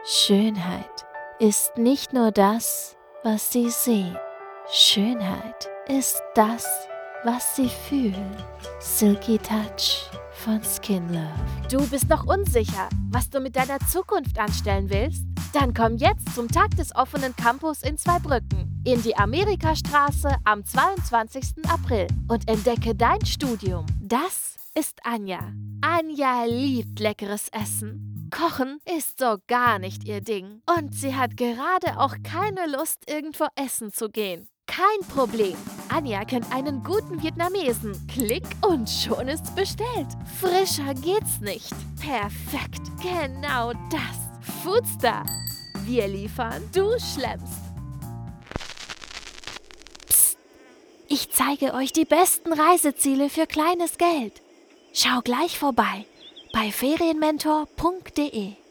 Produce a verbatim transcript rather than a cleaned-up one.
Schönheit ist nicht nur das, was Sie sehen. Schönheit ist das, was Sie fühlen. Silky Touch von Skin Love. Du bist noch unsicher, was du mit deiner Zukunft anstellen willst? Dann komm jetzt zum Tag des offenen Campus in Zweibrücken in die Amerikastraße am zweiundzwanzigsten April und entdecke dein Studium. Das ist Anja. Anja liebt leckeres Essen. Kochen ist so gar nicht ihr Ding. Und sie hat gerade auch keine Lust, irgendwo essen zu gehen. Kein Problem. Anja kennt einen guten Vietnamesen. Klick und schon ist's bestellt. Frischer geht's nicht. Perfekt. Genau das. Foodstar. Wir liefern, du schleppst. Psst. Ich zeige euch die besten Reiseziele für kleines Geld. Schau gleich vorbei bei ferienmentor punkt de.